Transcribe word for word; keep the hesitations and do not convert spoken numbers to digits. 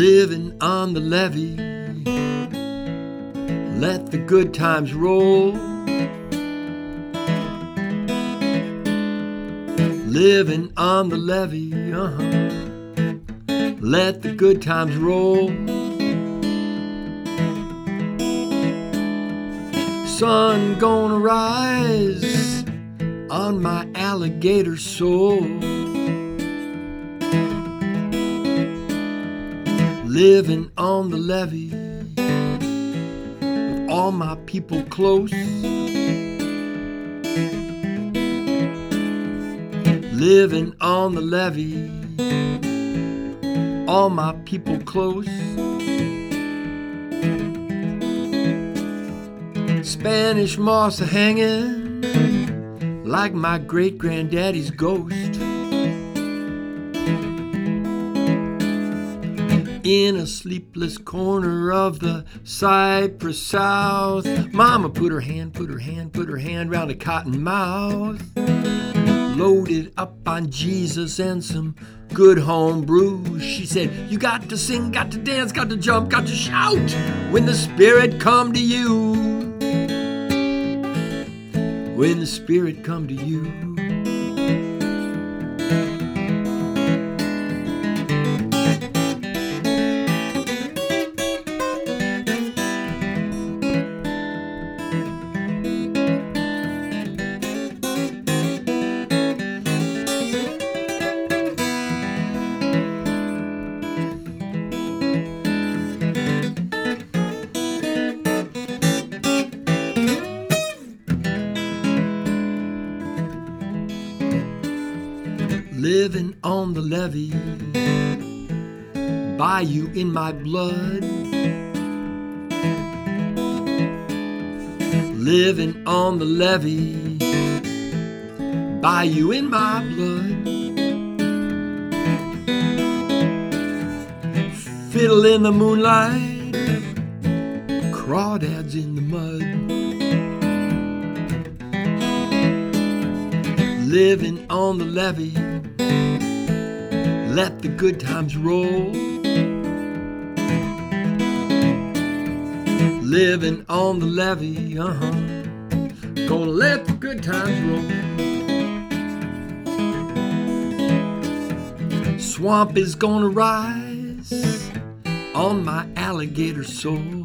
living on the levee. Let the good times roll. Living on the levee, uh-huh. Let the good times roll. Sun gonna rise on my alligator soul. Living on the levee with all my people close. Living on the levee, all my people close. Spanish moss a hanging like my great granddaddy's ghost. In a sleepless corner of the Cypress South, Mama put her hand, put her hand, put her hand round a cotton mouth. Loaded up on Jesus and some good home brew. She said, you got to sing, got to dance, got to jump, got to shout when the Spirit come to you. When the Spirit come to you. Living on the levee, bayou in my blood. Living on the levee, bayou in my blood. Fiddle in the moonlight, crawdads in the mud. Living on the levee, let the good times roll. Living on the levee, uh-huh. Gonna let the good times roll. Swamp is gonna rise on my alligator soul.